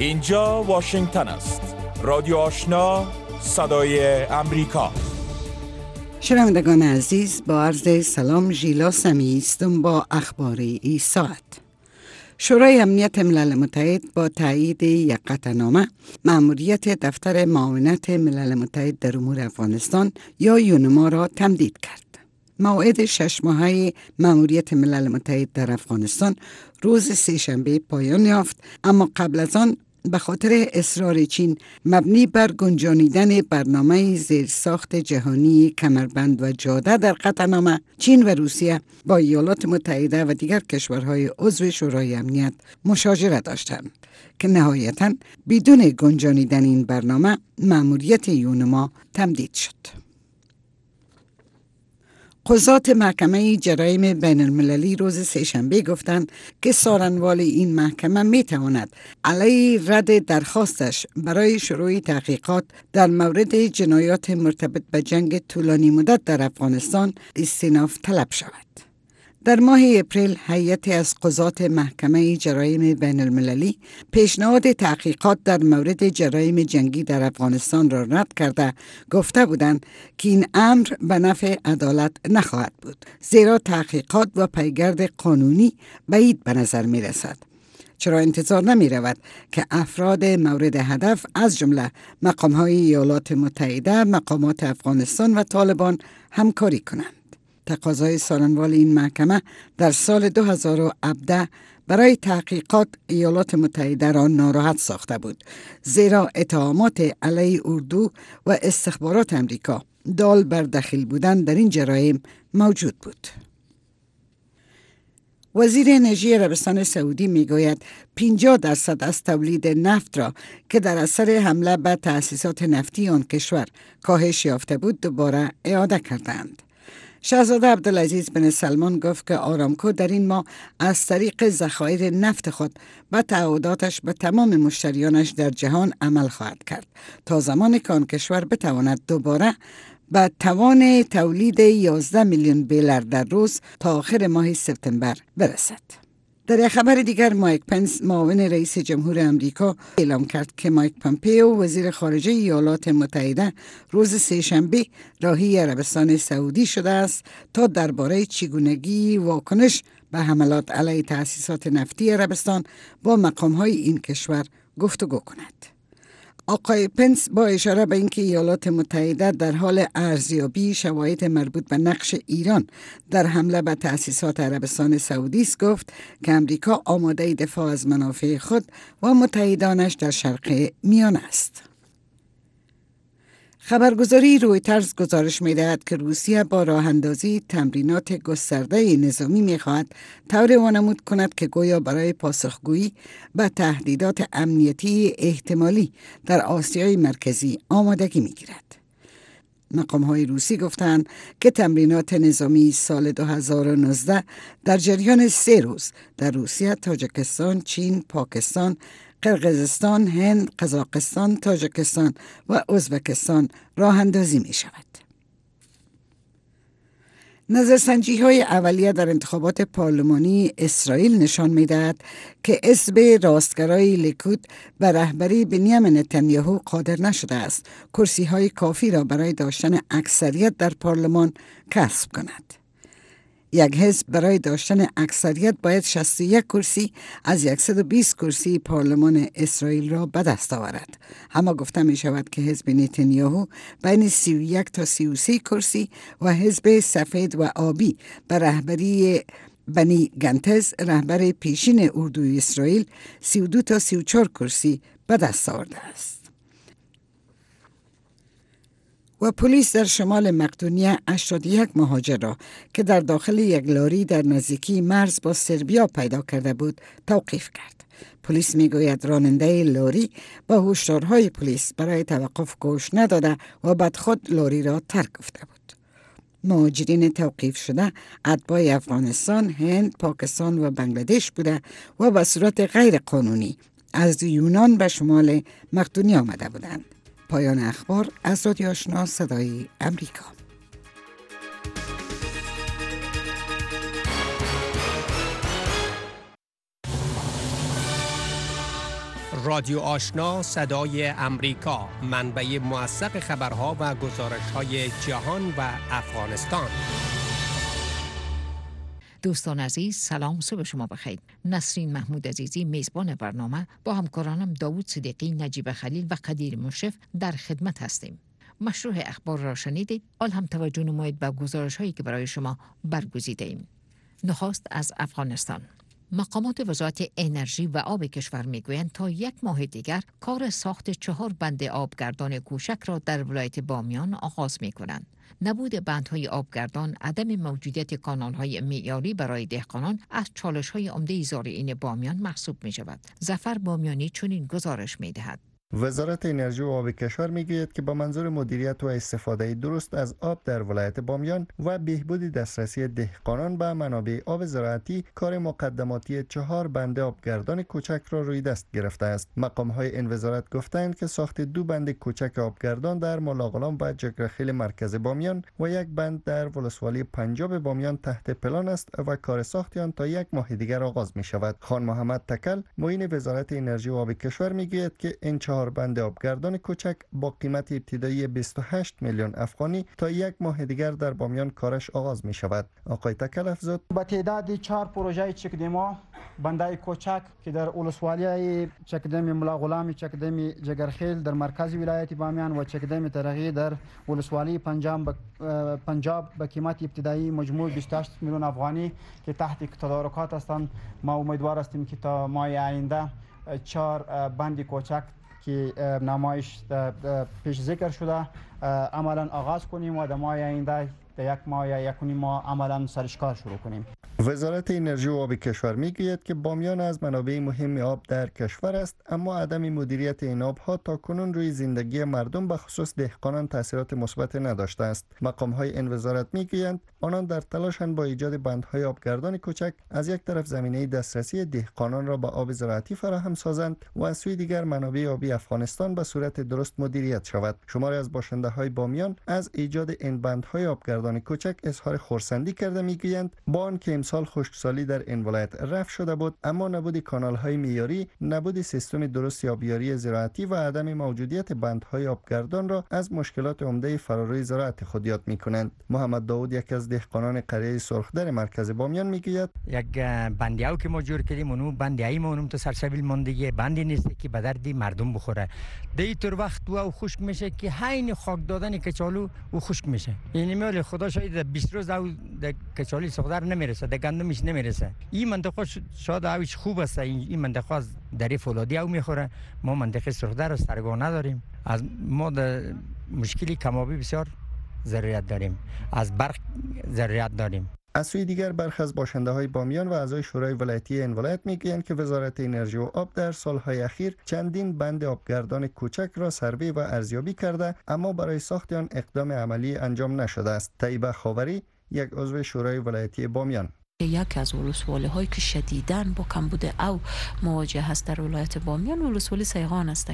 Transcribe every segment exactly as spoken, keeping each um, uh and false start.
اینجا واشنگتن است. رادیو آشنا، صدای امریکا. شنوندگان عزیز، با عرض سلام، ژیلا سمی هستم با اخبار این ساعت. شورای امنیت ملل متحد با تایید یک قطعنامه مأموریت دفتر معاونت ملل متحد در امور افغانستان یا یونما را تمدید کرد. موعد شش ماهه مأموریت ملل متحد در افغانستان روز سه‌شنبه پایان یافت، اما قبل از آن به خاطر اصرار چین مبنی بر گنجانیدن برنامه زیرساخت جهانی کمربند و جاده در قطعنامه، چین و روسیه با ایالات متحده و دیگر کشورهای عضو شورای امنیت مشاجره داشتند که نهایتاً بدون گنجانیدن این برنامه مأموریت یونما تمدید شد. قضات محکمه جرایم بین المللی روز سه‌شنبه گفتند که سارنوال این محکمه می تواند علیه رد درخواستش برای شروع تحقیقات در مورد جنایات مرتبط به جنگ طولانی مدت در افغانستان استئناف طلب شود. در ماه اپریل هیئتی از قضات محکمه جرایم بین المللی پیشنهاد تحقیقات در مورد جرایم جنگی در افغانستان را رد کرده گفته بودند که این امر به نفع عدالت نخواهد بود، زیرا تحقیقات و پیگرد قانونی بعید به نظر می رسد. چرا انتظار نمی رود که افراد مورد هدف از جمله مقام‌های ایالات متحده، مقامات افغانستان و طالبان همکاری کنند. تقاضای سارنوال این محکمه در سال دو هزار و هفده برای تحقیقات ایالات متحده را ناراحت ساخته بود، زیرا اتهامات علیه اردو و استخبارات امریکا دال بر دخیل بودن در این جرایم موجود بود. وزیر انرژی عربستان سعودی میگوید پنجاه درصد از تولید نفت را که در اثر حمله به تأسیسات نفتی آن کشور کاهش یافته بود دوباره اعاده کردند. شاهزاده عبدالعزیز بن سلمان گفت که آرامکو در این ماه از طریق ذخایر نفت خود و تعهداتش به تمام مشتریانش در جهان عمل خواهد کرد تا زمانی که آن کشور بتواند دوباره به توان تولید یازده میلیون بیرل در روز تا آخر ماه سپتامبر برسد. در یک خبر دیگر، مایک پنس معاون رئیس جمهور امریکا اعلام کرد که مایک پامپئو وزیر خارجه ایالات متحده روز سه‌شنبه راهی عربستان سعودی شده است تا درباره چگونگی واکنش به حملات علیه تأسیسات نفتی عربستان با مقام‌های این کشور گفتگو کند. آقای پنس با اشاره به اینکه ایالات متحده در حال ارزیابی شواهد مربوط به نقش ایران در حمله به تأسیسات عربستان سعودی است گفت که امریکا آماده دفاع از منافع خود و متحدانش در شرق میانه است. خبرگزاری رویترز گزارش می‌دهد که روسیه با راه اندازی تمرینات گسترده نظامی می‌خواهد طوری وانمود کند که گویا برای پاسخگویی به تهدیدات امنیتی احتمالی در آسیای مرکزی آمادگی می‌گیرد. مقام‌های روسی گفتند که تمرینات نظامی سال دو هزار و نوزده در جریان سه روز در روسیه، تاجیکستان، چین، پاکستان، قرقیزستان، هند، قزاقستان، تاجیکستان و ازبکستان راه اندازی می شود. نظرسنجی های اولیه در انتخابات پارلمانی اسرائیل نشان می دهد که حزب راستگرای لیکود به رهبری بنیامین نتانیاهو قادر نشده است کرسی های کافی را برای داشتن اکثریت در پارلمان کسب کند. یک حزب برای داشتن اکثریت باید شصت و یک کرسی از صد و بیست کرسی پارلمان اسرائیل را به دست آورد. اما گفته می شود که حزب نتانیاهو بین سی و یک تا سی و سه کرسی و حزب سفید و آبی به رهبری بنی گنتز، رهبر پیشین اردوی اسرائیل، سی و دو تا سی و چهار کرسی به دست آورده است. و پلیس در شمال مقدونیه هشتاد و یک مهاجر را که در داخل یک لاری در نزدیکی مرز با سربیا پیدا کرده بود توقیف کرد. پلیس میگوید راننده لاری با هشدارهای پلیس برای توقف گوش نداده و بعد خود لاری را ترک گفته بود. مهاجرین توقیف شده اتباع افغانستان، هند، پاکستان و بنگلادش بوده و به صورت غیر قانونی از یونان به شمال مقدونیه آمده بودند. پایان اخبار از رادیو آشنا صدای امریکا. رادیو آشنا صدای امریکا، منبع موثق خبرها و گزارش‌های جهان و افغانستان. دوستان عزیز، سلام، صبح شما بخیر. نسرین محمود عزیزی میزبان برنامه با همکارانم داوود صدیقی، نجیب خلیل و قدیر مشرف در خدمت هستیم. مشروع اخبار را شنیدید. آل هم توجه نمایید به گزارش‌هایی که برای شما برگزیده ایم. نخست از افغانستان. مقامات وزارت انرژی و آب کشور میگویند تا یک ماه دیگر کار ساخت چهار بند آبگردان کوچک را در ولایت بامیان آغاز میکنند. نبود بندهای آبگردان، عدم موجودیت کانالهای معیاری برای دهقانان از چالش‌های عمده زارعین بامیان محسوب می شود. ظفر بامیانی چنین گزارش می دهد. وزارت انرژی و آب کشور میگوید که با منظور مدیریت و استفاده درست از آب در ولایت بامیان و بهبود دسترسی دهقانان به منابع آب زراعتی، کار مقدماتی چهار بند آبگردان کوچک را روی دست گرفته است. مقام‌های این وزارت گفتند که ساخت دو بند کوچک آبگردان در ملاغلام و جگرخیل مرکز بامیان و یک بند در ولسوالی پنجاب بامیان تحت پلان است و کار ساخت آن تا یک ماه دیگر آغاز می شود. خان محمد تکل، معین وزارت انرژی و آب کشور میگوید که این چهار بند آبگردان کوچک با قیمت ابتدایی بیست و هشت میلیون افغانی تا یک ماه دیگر در بامیان کارش آغاز می شود. آقای تکل افزود: با تعداد چهار پروژه چکدما بندای کوچک که در ولسوالی چکدم ملاغلام، چکدم جگرخیل در مرکز ولایت بامیان و چکدم ترقی در ولسوالی پنجاب پنجاب با قیمت ابتدایی مجموع بیست و هشت میلیون افغانی که تحت تدارکات هستند. ما امیدوار هستیم که تا ماه آینده چهار بند کوچک که نمایش پیش ذکر شده عملا آغاز کنیم و در ماه آینده در یک ماه یا یک و نیم ماه عملا سرشکار شروع کنیم. وزارت انرژی و آب کشور میگوید که بامیان از منابع مهم آب در کشور است، اما عدم مدیریت این آبها تا کنون روی زندگی مردم به خصوص دهقانان تاثیرات مثبت نداشته است. مقام‌های این وزارت میگویند آنان در تلاشند با ایجاد بندهای آبگردان کوچک از یک طرف زمینه دسترسی دهقانان را به آب زراعتی فراهم سازند و از سوی دیگر منابع آبی افغانستان به صورت درست مدیریت شود. شماری از باشنده‌های بامیان از ایجاد این بندهای آبگردان کوچک اظهار خرسندی کرده میگویند با آنکه امسال خشکسالی در این ولایت رفع شده بود، اما نبود کانال‌های معیاری، نبود سیستم درست آبیاری زراعتی و عدم موجودیت بندهای آبگردان را از مشکلات عمده فراروی زراعت خود یاد می‌کنند. محمد داوود، یک از دهقانان قریه سرخدر مرکز بامیان میگوید: یک بندیاو که ما جور کردیم اونو بندیای ما اونم تو سرسبیل ماندگی بندی نیست که به درد مردم بخوره. دی طور وقت و خشک میشه که حین خاک دادن کچالو و خشک میشه. یعنی مال خدا شاید بیست روز او کچالی سرخدر نمیرسه، د گندمش نمیرسه. این منطقه شاید اوش خوب است، این منطقه از دری فولادی او میخوره. ما منطقه سرخدر است سرگاه نداریم. از ما در مشکلی کمابی بسیار ضرورت داریم، از برق ضرورت داریم. از سوی دیگر برخی از باشنده‌های بامیان و اعضای شورای ولایتی این ولایت میگویند که وزارت انرژی و آب در سالهای اخیر چندین بند آبگردان کوچک را سروی و ارزیابی کرده، اما برای ساخت آن اقدام عملی انجام نشده است. طیبه خاوری، یک عضو شورای ولایتی بامیان: یکی از ولسوالی هایی که شدیداً با کمبود او مواجه هست در ولایت بامیان ولسوالی سیغان است.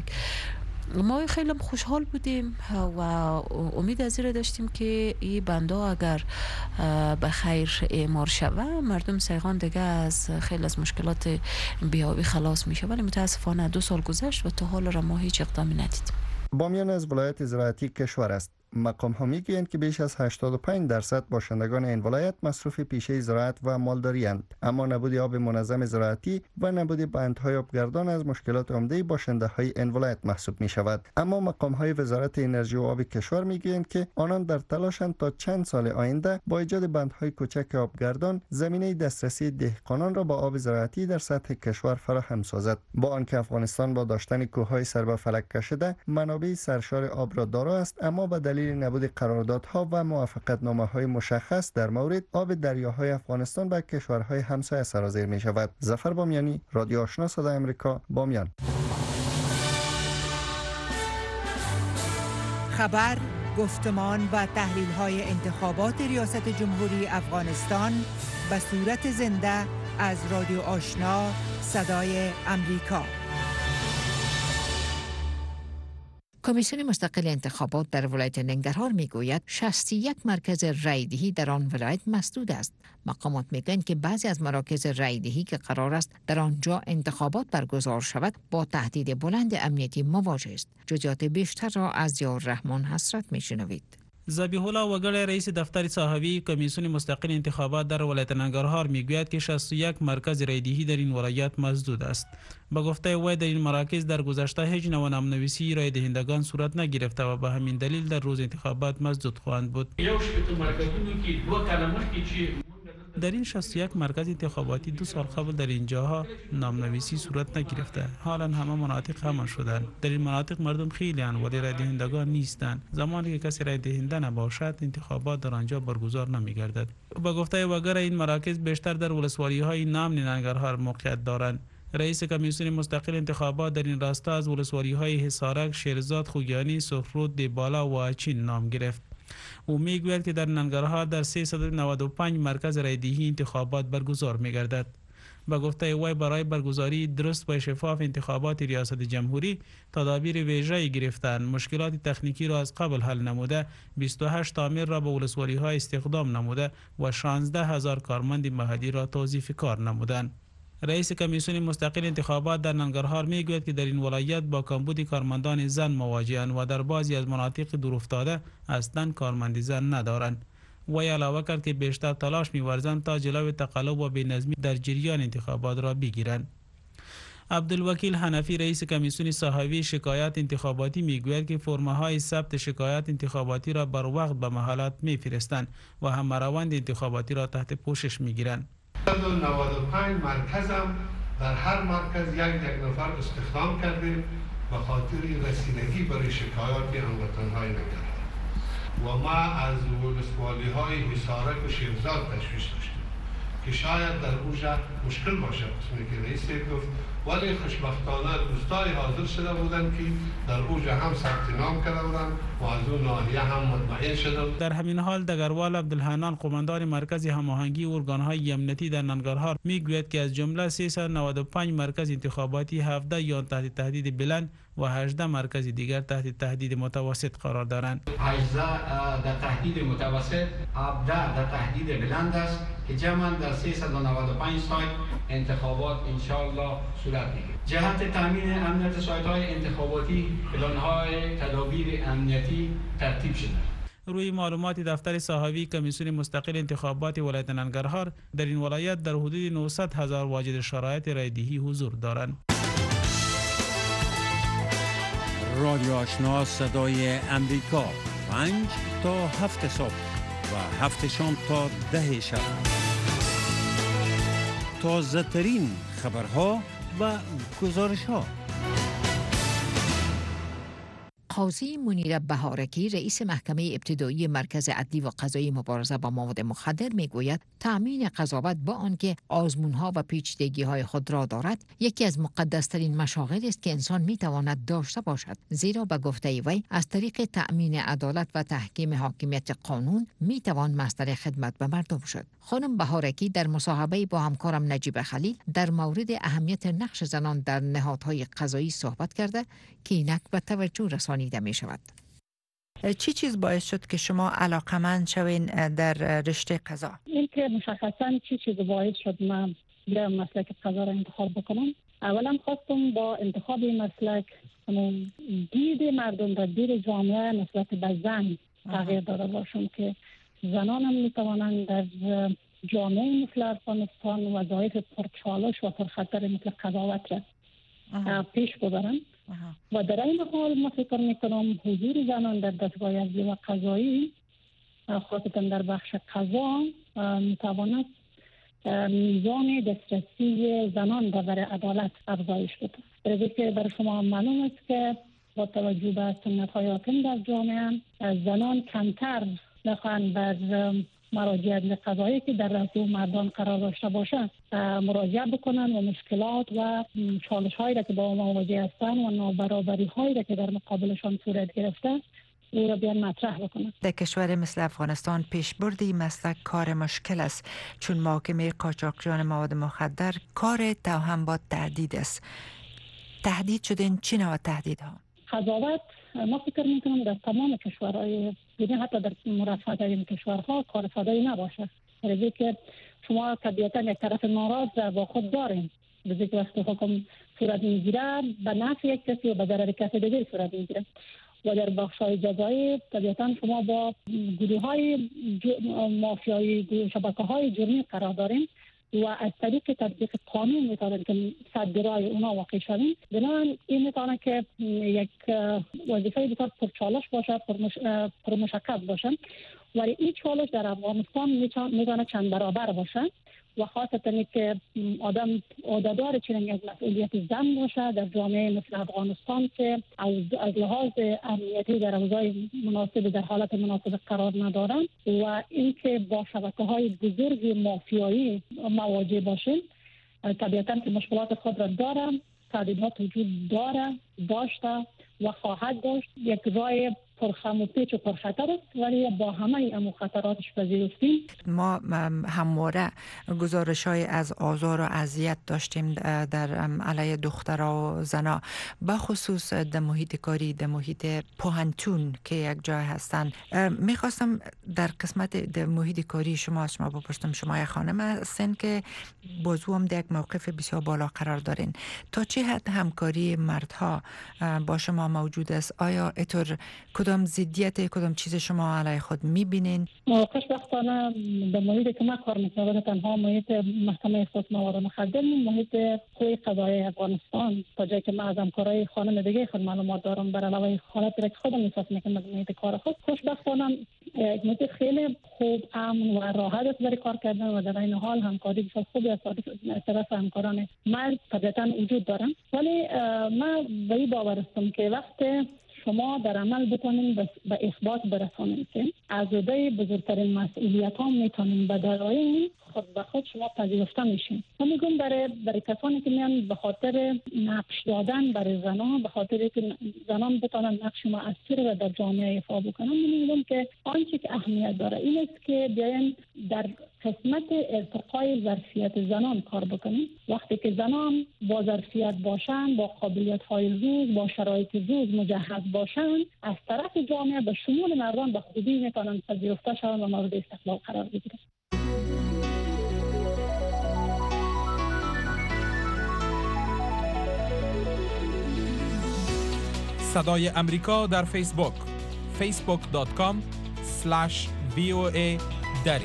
ما خیلی خوشحال بودیم و امید از این داشتیم که این بندا اگر به خیر اعمار شود مردم سیغان دیگه از خیلی از مشکلات بیابی خلاص میشه، ولی متاسفانه دو سال گذشت و تا حال را ما هیچ اقدامی ندیدیم. بامیان از ولایت زراعتی کشور است. مقام ها میگویند که بیش از هشتاد و پنج درصد باشندگان این ولایت مصروف پیشه زراعت و مالداری اند، اما نبود آب منظم زراعتی و نبود بندهای آبگردان از مشکلات عمده باشنده های این ولایت محسوب می شود. اما مقام های وزارت انرژی و آب کشور میگویند که آنان در تلاشند تا چند سال آینده با ایجاد بندهای کوچک آبگردان زمینه دسترسی دهقانان را با آب زراعتی در سطح کشور فراهم سازد. با آنکه افغانستان با داشتن کوههای سر به فلک کشیده منابع سرشار آب را دارا است، اما به دلیل نبود قراردادها و موافقتنامه‌های مشخص در مورد آب دریاهای افغانستان به کشورهای همسایه سرازیر می شود. ظفر بامیانی، رادیو آشنا صدای امریکا، بامیان. خبر، گفتمان و تحلیل‌های انتخابات ریاست جمهوری افغانستان به صورت زنده از رادیو آشنا صدای امریکا. کمیسیون مستقل انتخابات در ولایت ننگرهار میگوید شصت و یک مرکز رایدهی در آن ولایت مسدود است. مقامات میگویند که بعضی از مراکز رایدهی که قرار است در آنجا انتخابات برگزار شود با تهدید بلند امنیتی مواجه است. جزئیات بیشتر را از یار رحمان حسرت میشنوید. ذبیح الله وگل رئیس دفتر صحوی کمیسیون مستقل انتخابات در ولایت ننگرهار میگوید که شصت و یک مرکز رایدهی در این ولایت مسدود است. با گفته وی در این مراکز در گذشته هیچ نوع نام‌نویسی رای دهندگان صورت نگرفته و به همین دلیل در روز انتخابات مسدود خواهند بود. در این شصت و یک مرکز انتخاباتی دو سال قبل در این جاها نام‌نویسی صورت نگرفته. حالا همه مناطق همان شدند. در این مناطق مردم خیلی اند ولی رای دهندگان نیستند. زمانی که کسی رای دهنده نباشد انتخابات در آنجا برگزار نمی‌گردد. با گفته وگر این مراکز بیشتر در ولسوالی‌های نام ننگرهار موقعیت دارند. رئیس کمیسیون مستقل انتخابات در این راستا از ولسوالی‌های حصارک، شیرزاد، خوگیانی، سرخرود، دیبالا و اچین نام گرفت. او میگوید که در ننگرهار در سیصد و نود و پنج مرکز رایدهی انتخابات برگزار می‌گردد. با گفته وی برای برگزاری درست و شفاف انتخابات ریاست جمهوری تدابیر ویژه‌ای گرفتند. مشکلات تکنیکی را از قبل حل نموده، بیست و هشت تعمیر را به ولسوالی‌ها استخدام نموده و شانزده هزار کارمند محلی را توظیف کار نمودند. رئیس کمیسیون مستقل انتخابات در ننگرهار میگوید که در این ولایت با کمبود کارمندان زن مواجه‌اند و در بعضی از مناطق دورافتاده اصلاً کارمند زن ندارند. وی علاوه کرد که بیشتر تلاش می‌ورزند تا جلوی تقلب و بی‌نظمی در جریان انتخابات را بگیرند. عبدالوکیل حنفی رئیس کمیسیون صحوی شکایات انتخاباتی میگوید که فرم‌های ثبت شکایات انتخاباتی را بر وقت به محلات می‌فرستند و همراوند انتخاباتی را تحت پوشش می‌گیرند. صد و نود و پنج مرکز هم در هر مرکز یک یک نفر استخدام کردیم به خاطر رسیدگی برای شکایات هموطن‌های ننگرهار و ما از ولسوالی‌های حصارک و شیرزاد تشویش داشتیم که شاید در اونجا مشکل باشه قسمی که رئیس گفت، ولی خوشبختانه دوستای حاضر شده بودن که در اونجا هم ثبت نام کرده بودن و از اون ناحیه هم مطمئن شدن. در همین حال دگروال عبدالحنان قماندان مرکز هماهنگی ارگان‌های امنیتی در ننگرهار میگوید که از جمله سیصد و نود و پنج مرکز انتخاباتی هفده یا تحت تهدید بلند و هجده مرکز دیگر تحت تهدید متوسط قرار دارند. هجده در تهدید متوسط، هفده در تهدید بلند است که جمعاً در سیصد و نود و پنج سایت انتخابات انشاءالله صورت میگیرد. جهت تامین امنیت سایت‌های انتخاباتی پلان‌های تدابیر امنیتی ترتیب شده. روی معلومات دفتر صحوی کمیسیون مستقل انتخابات ولایت ننگرهار در این ولایت در حدود نهصد هزار واجد شرایط رایدهی حضور دارند. رادیو آشنا صدای امریکا پنج تا هفت صبح و هفت شام تا ده شب. تازه ترین خبرها و گزارش ها. قاضی منیر بهارکی رئیس محکمه ابتدایی مرکز عدلی و قضایی مبارزه با مواد مخدر میگوید تأمین قضاوت با آنکه آزمونها و پیچیدگی‌های خود را دارد یکی از مقدس‌ترین مشاغل است که انسان میتواند داشته باشد، زیرا به گفته وی از طریق تأمین عدالت و تحکیم حاکمیت قانون میتوان مصدر خدمت به مردم شد. خانم بهارکی در مصاحبه با همکارم نجیب خلیل در مورد اهمیت نقش زنان در نهادهای قضایی صحبت کرده که اینک به توجه رسانیده می شود. چی چیز باعث شد که شما علاقمند شوین در رشته قضا؟ این که مشخصاً چی چیز باعث شد من برم مسلک قضا را انتخاب بکنم. اولا خواستم با انتخاب این مسلک دید مردم و دید جامعه نسبت به زن تغییر داده باشم که زنان هم میتوانند در جامعه مثل افغانستان وظایف پرچالش و پرخطر مثل قضاوت را پیش ببرند. و در این حال ما فکر میکنم حضور زنان در دستگاه عدلی و قضایی خاصتا در بخش قضا میتواند میزان دسترسی زنان در عدالت افزایش بده. برای که برای شما معلوم است که با توجه به سنت های حاکم در جامعه زنان کمتر میخوان بر مراجع عدلی قضایی که در رأس مردان قرار داشته باشند مراجعه بکنن و مشکلات و چالش هایی را که با ما مواجه هستند و نابرابری هایی را که در مقابلشان صورت گرفته او را بیان مطرح بکنن. در کشور مثل افغانستان پیشبرد این مسلک کار مشکل است، چون محاکمه قاچاقچیان مواد مخدر کار توهم با تهدید است. تهدید شدن چه نوع تهدیدها؟ قضاوت ما فکر میکنم در تمام کشورهای، یعنی حتی در مرفه این کشورها کار ساده‌ای نباشه. برای که شما طبیعتا یک طرف ناراض با خود دارین، به که وقتی حکم صورت میگیره به نفع یک کسی و به ضرر کسی دیگه صورت میگیره. و در بخش‌های جزایی طبیعتا شما با گروه‌های مافیایی، شبکه‌های جرمی قرار دارین و از طریق تطبیق قانون میتونن که صدرای اونا واقع شوین. بنابراین این میتونه که یک وظیفه بسیار پرچالش باشه، پرمشقت باشه، ولی این چالش در افغانستان میتونه چند برابر باشه و خاصتا که آدم عهده‌دار چنین یک مسئولیت زن باشه در جامعه مثل افغانستان که از, از لحاظ امنیتی در اوضاع مناسب در حالت مناسب قرار ندارن و اینکه با شبکه‌های بزرگ مافیایی مواجه باشیم. طبیعتا که مشکلات خود را دارم، تهدیدات وجود داره، داشته و خواهد داشت. یک راه پرخم و پیچ و پرخطر است، ولی با همه این خطراتش پذیرفتیم. ما همواره گزارش های از آزار و اذیت داشتیم در علیه دخترها و زنا، بخصوص در محیط کاری، در محیط پوهنتون که یک جای هستن. میخواستم در قسمت در محیط کاری شما از شما بپرسم، شما یک خانم هستین که بازو هم در یک موقف بسیار بالا قرار دارین، تا چه حد همکاری مردها با شما موجود است؟ آیا اتر کدام ضدیت، کدام چیز شما علیه خود میبینین؟ خوشبختانه در محیط که من کار میکنم تنها محیط محکمه خود مواد مخدر، محیط قوه قضایی افغانستان، تا جایی که من از همکارای خانم دیگه خود معلومات دارم بر علاوه حالت که خودم احساس میکنم از محیط کار خود. خوشبختانه محیط خیلی خوب، امن و راحت است برای کار کردن و در این حال همکاری بسیار خوبی از طرف همکاران مرد طبیعتا وجود دارن. ولی من به این باور هستم که وقت شما در عمل بتونین به اثبات برسانید که از عهده بزرگترین مسئولیت ها میتونین به دلایل خود به خود شما پذیرفته میشین. من میگم برای برای کسانی که میان به خاطر نقش دادن برای زنان، به خاطر که زنان بتونن نقش مؤثر در جامعه ایفا بکنن، من میگم که آنچه که اهمیت داره این است که بیاین در قسمت ارتقای ظرفیت زنان کار بکنیم. وقتی که زنان با ظرفیت باشن، با قابلیت های روز، با شرایط روز مجهز باشن، از طرف جامعه به شمول مردان به خوبی میتونن پذیرفته شوند و مورد استقبال قرار بگیرن. صدای امریکا در فیسبوک فیسبوک دات کام اسلش وی او ای دری.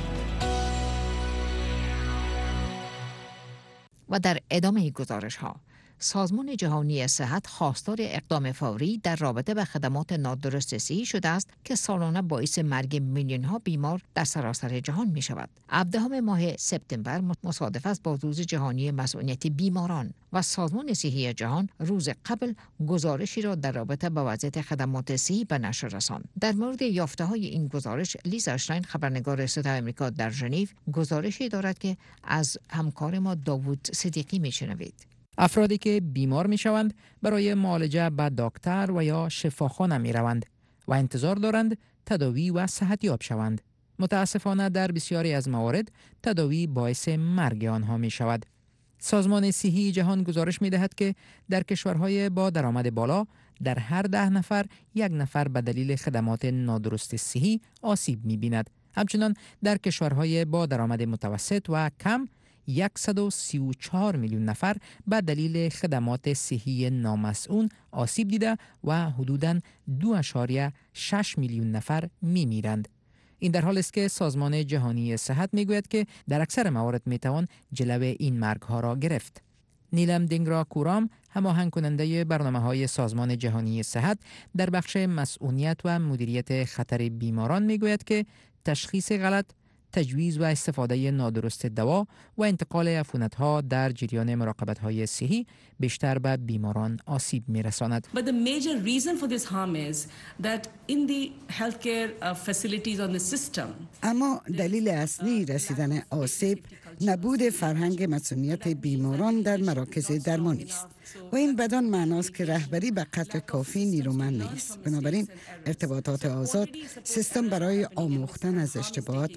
و در ادامه گزارش ها، سازمان جهانی صحت خواستار اقدام فوری در رابطه با خدمات نادرست صحی شده است که سالانه باعث مرگ میلیون ها بیمار در سراسر جهان می شود. هفدهم ماه سپتامبر مصادف است با روز جهانی مسئولیت بیماران و سازمان صحی جهان روز قبل گزارشی را در رابطه با وضعیت خدمات صحی به نشر رساند. در مورد یافته های این گزارش، لیزا اشتاین، خبرنگار صدای آمریکا در ژنو، گزارشی دارد که از همکار ما داوود صدیقی می شنوید. افرادی که بیمار می شوند برای معالجه به دکتر و یا شفاخانه می روند و انتظار دارند تداوی و صحتیاب شوند. متاسفانه در بسیاری از موارد تداوی باعث مرگ آنها می شود. سازمان صحی جهان گزارش می دهد که در کشورهای با درآمد بالا در هر ده نفر یک نفر به دلیل خدمات نادرست صحی آسیب می بیند. همچنان در کشورهای با درآمد متوسط و کم صد و سی و چهار میلیون نفر به دلیل خدمات صحی نامسئول آسیب دیده و حدوداً دو اشاریه شش میلیون نفر می میرند. این در حالی است که سازمان جهانی صحت می گوید که در اکثر موارد می توان جلوه این مرگ ها را گرفت. نیلم دینگرا کورام، هماهنگ کننده برنامه‌های سازمان جهانی صحت در بخش مسئولیت و مدیریت خطر بیماران می گوید که تشخیص غلط، تجویز و استفاده نادرست دوا و انتقال عفونت‌ها در جریان مراقبت‌های صحی بیشتر به بیماران آسیب می‌رساند. But the major reason for this harm is that in the healthcare uh, facilities on the system. اما دلیل اصلی رسیدن آسیب نبود فرهنگ مسئولیت بیماران در مراکز درمانی است و این بدان معناست که رهبری به قدر کافی نیرومند نیست. بنابراین ارتباطات آزاد، سیستم برای آموختن از اشتباهات و خطاها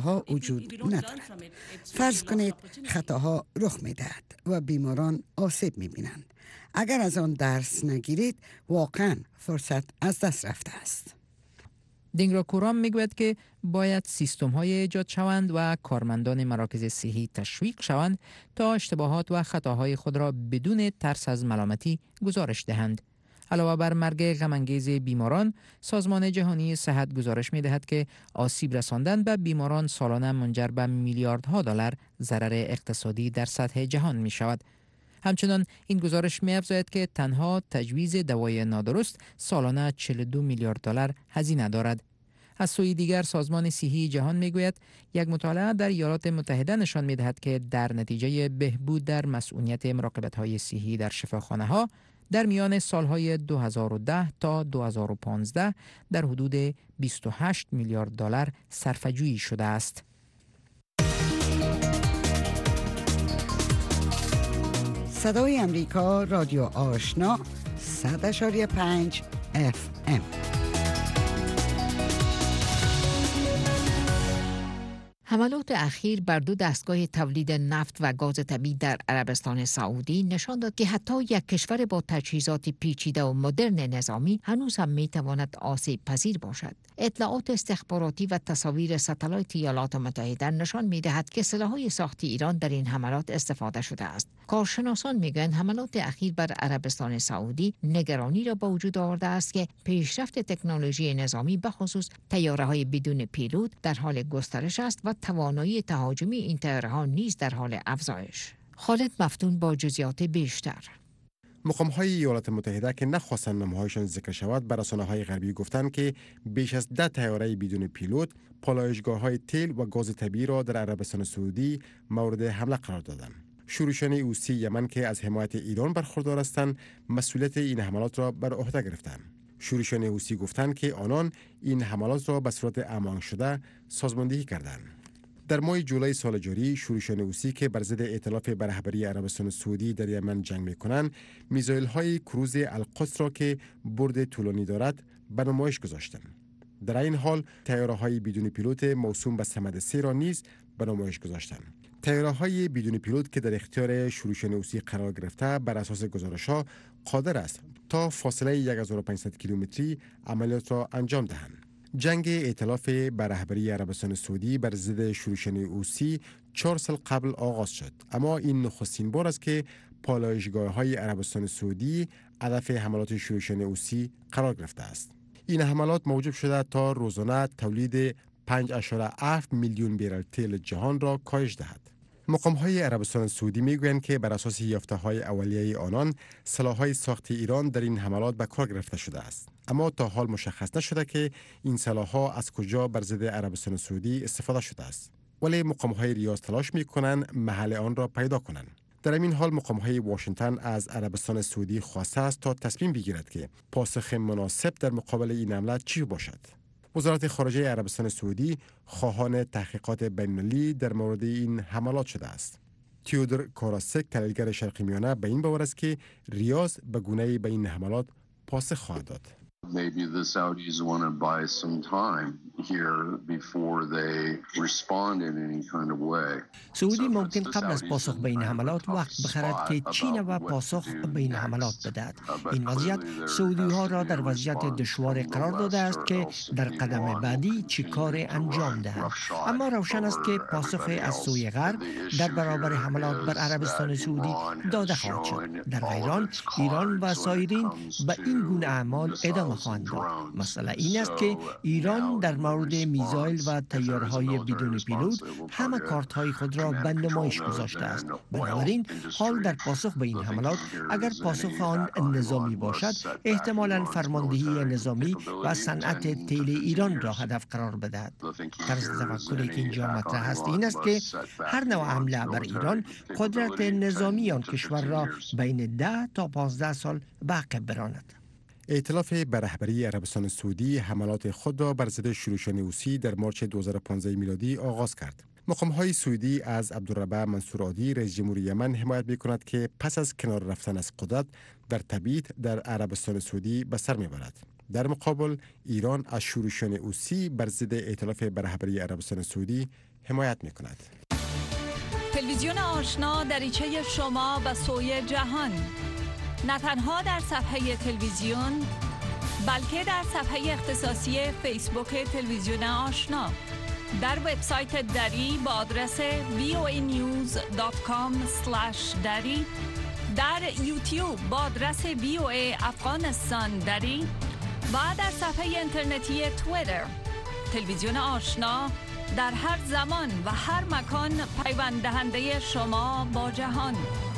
خطاها وجود ندارد. فرض کنید خطاها رخ می‌دهد و بیماران آسیب می‌بینند. اگر از آن درس نگیرید واقعا فرصت از دست رفته است. دینگرا کورام میگوید که باید سیستم های ایجاد شوند و کارمندان مراکز صحی تشویق شوند تا اشتباهات و خطاهای خود را بدون ترس از ملامتی گزارش دهند. علاوه بر مرگ غم‌انگیز بیماران، سازمان جهانی صحت گزارش می‌دهد که آسیب رساندن به بیماران سالانه منجر به میلیاردها دلار ضرر اقتصادی در سطح جهان می‌شود. همچنان این گزارش می‌افزاید که تنها تجویز دوای نادرست سالانه چهل و دو میلیارد دلار هزینه دارد. از سوی دیگر سازمان صحی جهان میگوید یک مطالعه در ایالات متحده نشان می‌دهد که در نتیجه بهبود در مسئولیت مراقبت‌های صحی در شفاخانه‌ها در میان سالهای دو هزار و ده تا دو هزار و پانزده در حدود بیست و هشت میلیارد دلار صرفه‌جویی شده است. صدای امریکا، رادیو آشنا، صد اشاری پنج اف ام. حملات اخیر بر دو دستگاه تولید نفت و گاز طبیعی در عربستان سعودی نشان داد که حتی یک کشور با تجهیزات پیچیده و مدرن نظامی هنوز هم میتواند آسیب پذیر باشد. اطلاعات استخباراتی و تصاویر ستلایت ایالات متحده نشان میدهد که سلاح‌های ساخت ایران در این حملات استفاده شده است. کارشناسان میگویند حملات اخیر بر عربستان سعودی نگرانی را به وجود آورده است که پیشرفت تکنولوژی نظامی به خصوص طیاره‌های بدون پیلوت در حال گسترش است و توانایی تهاجمی این طیاره‌ها نیز در حال افزایش. خالد مفتون با جزئیات بیشتر. مقام‌های ایالات متحده که نخواستند نامه‌هایشان ذکر شود بر رسانه‌های غربی گفتند که بیش از ده طیاره بدون پیلوت پالایشگاه‌های تیل و گاز طبیعی را در عربستان سعودی مورد حمله قرار دادند. شورشان حوثی یمن که از حمایت ایران برخوردار هستند مسئولیت این حملات را بر عهده گرفتند. شورشان حوثی گفتند که آنان این حملات را به صورت امان شده سازماندهی کردند. در ماه جولای سال جاری شورشان حوثی که بر ضد ائتلاف به رهبری عربستان سعودی در یمن جنگ می‌کنند میزایل‌های کروز القدس را که برد طولانی دارد به نمایش گذاشتند. در این حال طیاره‌های بدون پیلوت موسوم به سمد سه را نیز به نمایش گذاشتند. طیاره‌های بدون پیلوت که در اختیار شورشان حوثی قرار گرفته بر اساس گزارش‌ها قادر است تا فاصله یک هزار و پانصد کیلومتری عملیات را انجام دهند. جنگ ائتلاف به رهبری عربستان سعودی بر ضد شورشان حوثی چهار سال قبل آغاز شد، اما این نخستین بار است که پالایشگاه‌های عربستان سعودی هدف حملات شورشان حوثی قرار گرفته است. این حملات موجب شده تا روزانه تولید پنج اشاره هفت میلیون بیرل تیل جهان را کاهش دهد. مقام‌های عربستان سعودی میگویند که بر اساس یافته‌های اولیه آنان سلاح‌های ساخت ایران در این حملات به کار گرفته شده است، اما تا حال مشخص نشده که این سلاح‌ها از کجا بر ضد عربستان سعودی استفاده شده است، ولی مقام‌های ریاض تلاش می‌کنند محل آن را پیدا کنند. در این حال مقام‌های واشنگتن از عربستان سعودی خواسته است تا تصمیم بگیرد که پاسخ مناسب در مقابل این حمله چی باشد. وزارت خارجه عربستان سعودی خواهان تحقیقات بین‌المللی در مورد این حملات شده است. تیودر کاراسک تحلیلگر شرقی میانه به این باور است که ریاض به گونه‌ای به این حملات پاسخ خواهد داد. Maybe the Saudis want to buy some time here before they respond in any kind of way. سعودی ممکن قبل از پاسخ به این حملات وقت بخرد که چین و پاسخ به این حملات بدهد. این وضعیت سعودی ها را در وضعیت دشوار قرار داده است که در قدم بعدی چی کار انجام دهند. اما روشن است که پاسخ از سوی غرب در برابر حملات بر عربستان سعودی داده خواهد شد. در غیر آن ایران و سایرین به این گونه اعمال ادامه خواهند داد. مسئله این است که ایران در مورد میزایل و طیاره‌های بدون پیلوت همه کارت‌های خود را به نمایش گذاشته است. بنابراین حال در پاسخ به این حملات اگر پاسخ آن نظامی باشد احتمالاً فرماندهی نظامی و صنعت تیل ایران را هدف قرار بدهد. طرز تفکری که اینجا مطرح است این است که هر نوع حمله بر ایران قدرت نظامی آن کشور را بین ده تا پانزده سال به عقب براند. ائتلاف به رهبری عربستان سعودی حملات خود را بر ضد شورشان حوثی در مارچ دو هزار و پانزده میلادی آغاز کرد. مقام‌های سعودی از عبدالربه منصور هادی رئیس جمهور یمن حمایت می‌کند که پس از کنار رفتن از قدرت در تبعید در عربستان سعودی به سر می‌برد. در مقابل ایران از شورشان حوثی بر ضد ائتلاف به رهبری عربستان سعودی حمایت می کند. تلویزیون آشنا دریچه شما به سوی جهان، نه تنها در صفحه تلویزیون بلکه در صفحه اختصاصی فیسبوک تلویزیون آشنا، در وبسایت دری با آدرس وی او ای نیوز دات کام اسلش دری، در یوتیوب با آدرس وی او ای افغانستان دری و در صفحه اینترنتی توییتر. تلویزیون آشنا در هر زمان و هر مکان پیوند دهنده شما با جهان.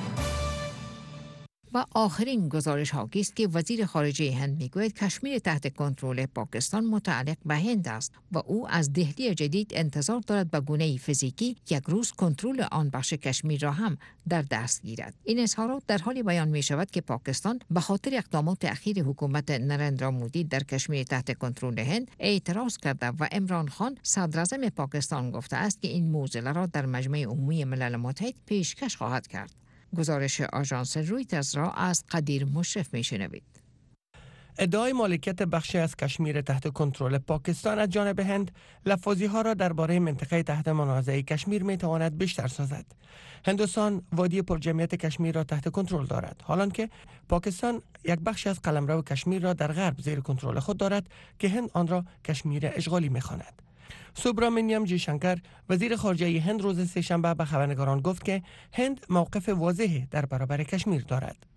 و آخرین گزارش هاکی است که وزیر خارجه هند میگوید کشمیر تحت کنترل پاکستان متعلق به هند است و او از دهلی جدید انتظار دارد به گونه فیزیکی یک روز کنترل آن بخش کشمیر را هم در دست گیرد. این اظهارات در حالی بیان می شود که پاکستان به خاطر اقدامات اخیر حکومت نریندرا مودی در کشمیر تحت کنترل هند اعتراض کرده و عمران خان صدر اعظم پاکستان گفته است که این معضل را در مجمع عمومی ملل متحد پیشکش خواهد کرد. گزارش آژانس رویترز را از قدیر مشرف میشنوید. ادعای مالکیت بخشی از کشمیر تحت کنترل پاکستان از جانب هند لفاظی ها را درباره منطقه تحت منازعه کشمیر می تواند بیشتر سازد. هندوستان وادی پرجمعیت کشمیر را تحت کنترل دارد، حالانکه پاکستان یک بخشی از قلمرو کشمیر را در غرب زیر کنترل خود دارد که هند آن را کشمیر اشغالی می خواند. سوبرامنیام جی شنکر وزیر خارجه هند روز سه‌شنبه به خبرنگاران گفت که هند موقف واضحی در برابر کشمیر دارد.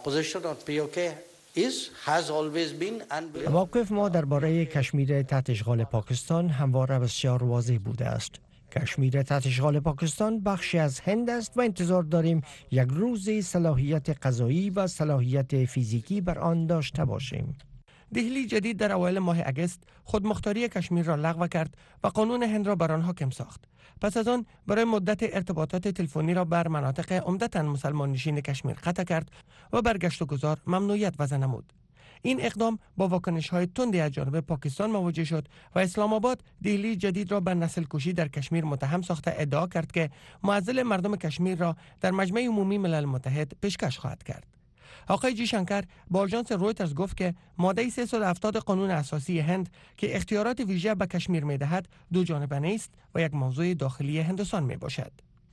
موقف ما درباره کشمیر تحت اشغال پاکستان همواره بسیار واضح بوده است. کشمیر تحت اشغال پاکستان بخشی از هند است و انتظار داریم یک روزی صلاحیت قضایی و صلاحیت فیزیکی بر آن داشته باشیم. دهلی جدید در اوایل ماه اگست خودمختاری کشمیر را لغو کرد و قانون هند را بر آن حاکم ساخت. پس از آن برای مدت ارتباطات تلفنی را بر مناطق عمدتاً مسلمان نشین کشمیر قطع کرد و بر گشت و گذار ممنوعیت وضع نمود. این اقدام با واکنش‌های تندی از جانب پاکستان مواجه شد و اسلام آباد دهلی جدید را به نسل کشی در کشمیر متهم ساخته ادعا کرد که معضل مردم کشمیر را در مجمع عمومی ملل متحد پیشکش خواهد کرد. آقای جی شنکر با آژانس رویترز گفت که ماده سیصد و هفتاد قانون اساسی هند که اختیارات ویژه به کشمیر می‌دهد دو جانبه است و یک موضوع داخلی هندوستان میباشد.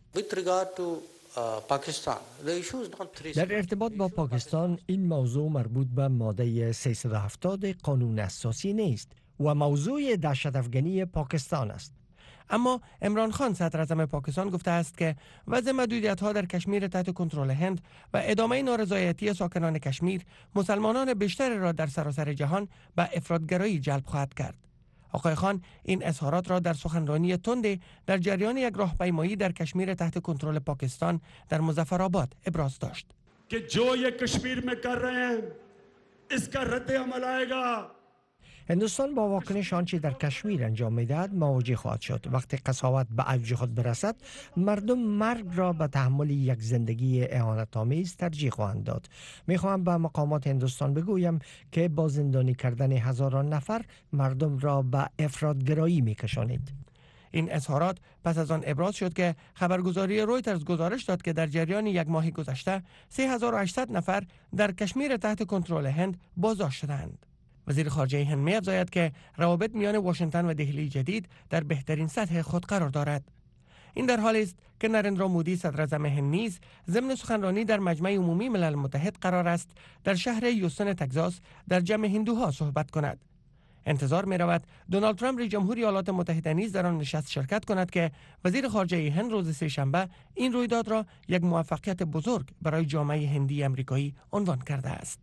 در ارتباط با پاکستان این موضوع مربوط به ماده سیصد و هفتاد قانون اساسی نیست و موضوع دهشت افغانی پاکستان است. اما عمران خان صدر اعظم پاکستان گفته است که وضع محدودیت‌ها در کشمیر تحت کنترل هند و ادامه نارضایتی ساکنان کشمیر مسلمانان بیشتر را در سراسر جهان به افراطگرایی جلب خواهد کرد. آقای خان این اظهارات را در سخنرانی تندی در جریان یک راهپیمایی در کشمیر تحت کنترل پاکستان در مظفرآباد ابراز داشت. که جو یہ کشمیر میں کر رہے ہیں اس کا رد عمل آئے گا. هندوستان با واکنش آنچه در کشمیر انجام می‌دهد مواجه خواهد شد. وقتی قساوت به اوج خود برسد، مردم مرگ را به تحمل یک زندگی اهانت‌آمیز ترجیح خواهند داد. می‌خواهم به مقامات هندوستان بگویم که با زندانی کردن هزاران نفر مردم را به افراطگرایی می‌کشانید. این اظهارات پس از آن ابراز شد که خبرگزاری رویترز گزارش داد که در جریان یک ماه گذشته سه هزار و هشتصد نفر در کشمیر تحت کنترل هند بازداشت شدند. وزیر خارجه هند می‌افزاید که روابط میان واشنگتن و دهلی جدید در بهترین سطح خود قرار دارد. این در حالی است که نریندرا مودی صدر اعظم هند نیز ضمن سخنرانی در مجمع عمومی ملل متحد قرار است در شهر هیوستن تگزاس در جمع هندوها صحبت کند. انتظار می رود دونالد ترامپ رئیس جمهور ایالات متحده نیز در آن نشست شرکت کند که وزیر خارجه هند روز سه‌شنبه این رویداد را یک موفقیت بزرگ برای جامعه هندی امریکایی عنوان کرده است.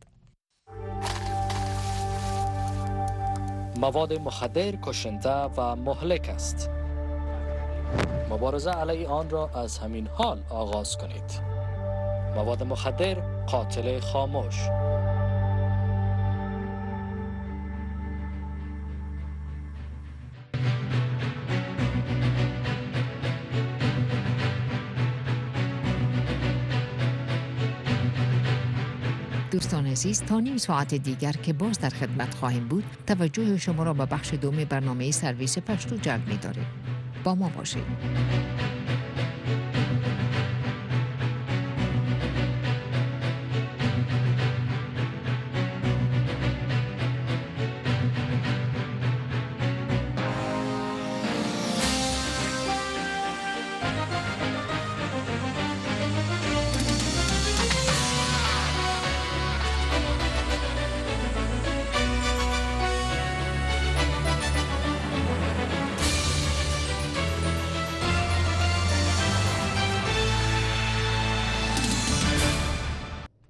مواد مخدر کشنده و مهلک است. مبارزه علیه آن را از همین حال آغاز کنید. مواد مخدر قاتل خاموش. دوستان عزیز، تا نیم ساعت دیگر که باز در خدمت خواهیم بود، توجه شما را به بخش دوم برنامه سرویس پشتو جلب می‌داریم. با ما باشید.